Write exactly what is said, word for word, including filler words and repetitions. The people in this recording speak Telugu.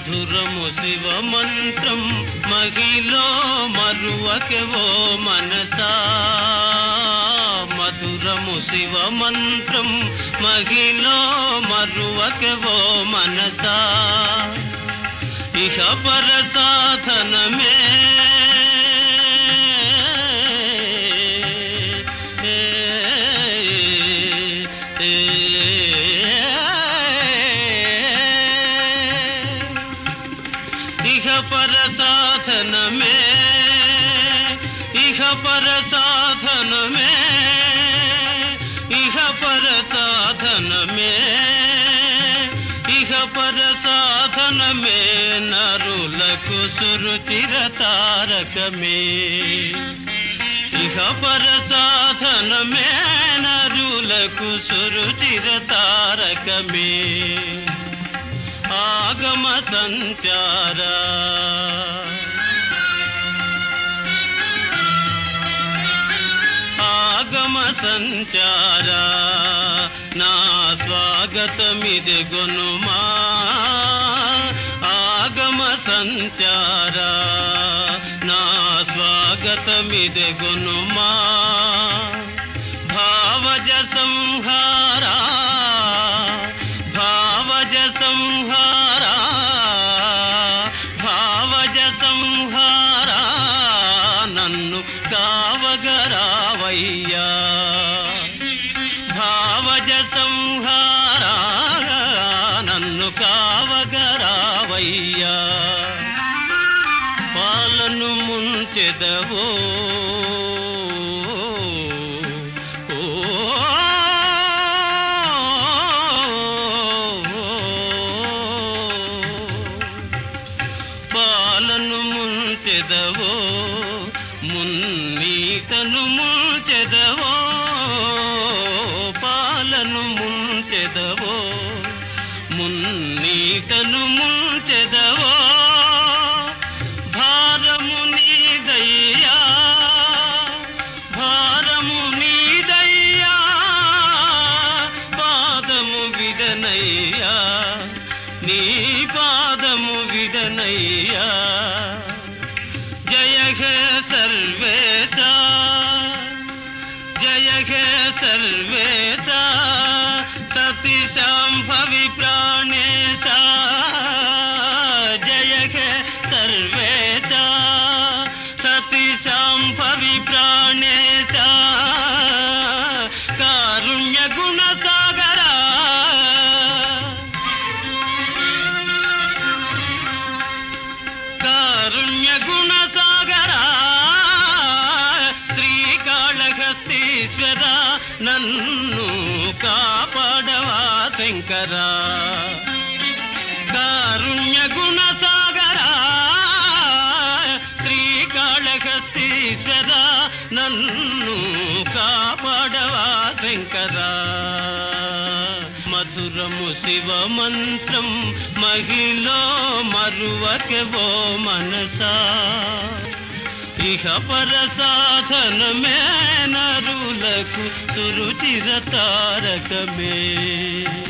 మధురము శివ మంత్రం మహిలో మరువకెవో మనసా. మధురము శివ మంత్రం మహిలో మరువకెవో మనసా. ఇహ పర సాధనమే ఇహ పర సాధనమే ఇహ పర సాధనమే ఇహ పర సాధనమే ఇహ పర సాధనమే నరులకు సురుచిర తారకమే. ఇహ పర సాధనమే నరులకు సురుచిర తారకమే. ఆగమ సంచార ఆగమ సంచార నా స్వాగతమిది గొనుమా. ఆగమ సంచార నా స్వాగతమిది గొనుమా. భావజ సంహారా భావజ సంహారా భావజ సంహారా నన్ను కావగరావయ్యా. భావజ సంహారా నన్ను కావగరావయ్యా. పాలను ముంచెదవో పాలను ముంచెదవో మున్నీటను ముంచెదవో. పాలను ముంచెదవో మున్నీటను ముంచెదవో. భారము నీదయ్యా భారము నీదయ్యా. పాదము విడనయ్యా నీ పాదము విడనయ్యా. జయ హే సర్వేశ జయ హే సర్వేశ సతి శాంభవి ప్రాణేశ. జయ హే సర్వేశ సతి శాంభవి ప్రాణేశ. కారుణ్య గుణ సాగరా కారుణ్య గుణ సాగరా. శ్రీకాళహస్తీశ్వర నన్ను కాపాడవా శంకరా. కారుణ్య గుణ సాగరా శ్రీకాళహస్తీశ్వర నన్ను కాపాడవా శంకరా. మధురము శివ మంత్రం మహిలో మరువకెవో మనసా. ఇహ పర సాధనమే నరులకు సురుచిర తారకమే.